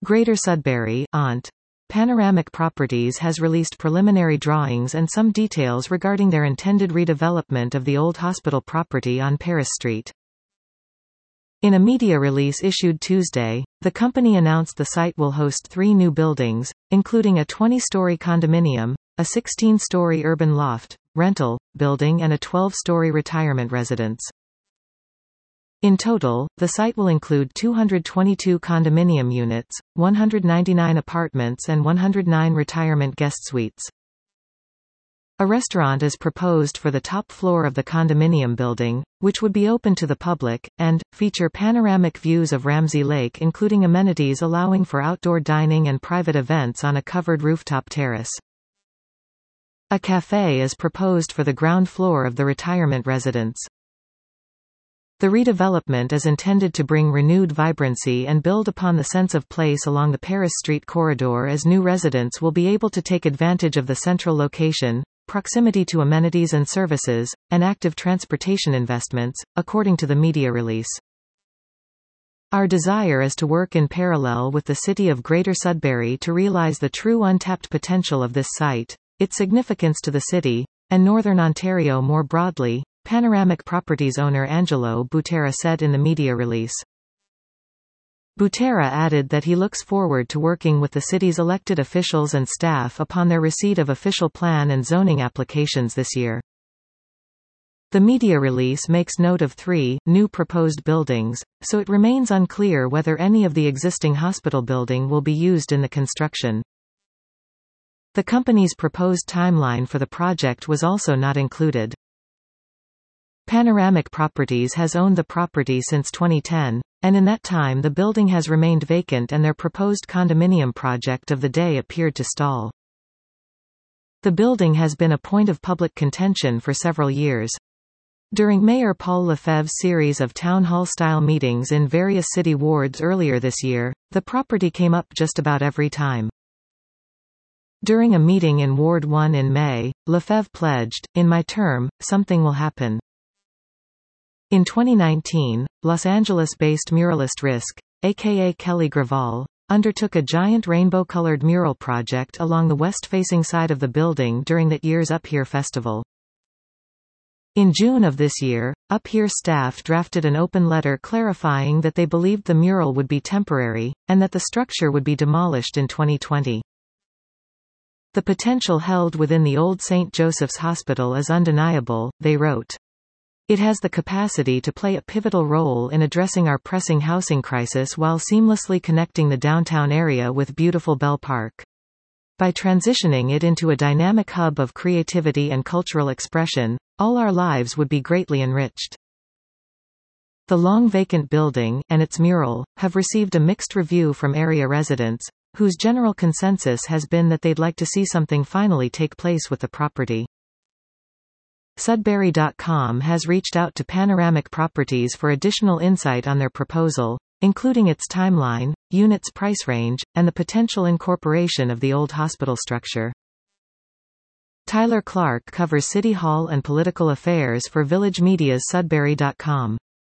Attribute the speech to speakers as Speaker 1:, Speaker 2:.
Speaker 1: Greater Sudbury, Ont. Panoramic Properties has released preliminary drawings and some details regarding their intended redevelopment of the old hospital property on Paris Street. In a media release issued Tuesday, the company announced the site will host 3 new buildings, including a 20-story condominium, a 16-story urban loft, rental, building and a 12-story retirement residence. In total, the site will include 222 condominium units, 199 apartments and 109 retirement guest suites. A restaurant is proposed for the top floor of the condominium building, which would be open to the public, and feature panoramic views of Ramsey Lake, including amenities allowing for outdoor dining and private events on a covered rooftop terrace. A cafe is proposed for the ground floor of the retirement residence. The redevelopment is intended to bring renewed vibrancy and build upon the sense of place along the Paris Street corridor, as new residents will be able to take advantage of the central location, proximity to amenities and services, and active transportation investments, according to the media release. Our desire is to work in parallel with the City of Greater Sudbury to realize the true untapped potential of this site, its significance to the city, and Northern Ontario more broadly, Panoramic Properties owner Angelo Butera said in the media release. Butera added that he looks forward to working with the city's elected officials and staff upon their receipt of official plan and zoning applications this year. The media release makes note of 3 new proposed buildings, so it remains unclear whether any of the existing hospital building will be used in the construction. The company's proposed timeline for the project was also not included. Panoramic Properties has owned the property since 2010, and in that time the building has remained vacant and their proposed condominium project of the day appeared to stall. The building has been a point of public contention for several years. During Mayor Paul Lefebvre's series of town hall-style meetings in various city wards earlier this year, the property came up just about every time. During a meeting in Ward 1 in May, Lefebvre pledged, "In my term, something will happen." In 2019, Los Angeles-based muralist Risk, aka Kelly Graval, undertook a giant rainbow-colored mural project along the west-facing side of the building during that year's Up Here festival. In June of this year, Up Here staff drafted an open letter clarifying that they believed the mural would be temporary, and that the structure would be demolished in 2020. The potential held within the old St. Joseph's Hospital is undeniable, they wrote. It has the capacity to play a pivotal role in addressing our pressing housing crisis while seamlessly connecting the downtown area with beautiful Bell Park. By transitioning it into a dynamic hub of creativity and cultural expression, all our lives would be greatly enriched. The long vacant building, and its mural, have received a mixed review from area residents, whose general consensus has been that they'd like to see something finally take place with the property. Sudbury.com has reached out to Panoramic Properties for additional insight on their proposal, including its timeline, units price range, and the potential incorporation of the old hospital structure. Tyler Clark covers City Hall and political affairs for Village Media's Sudbury.com.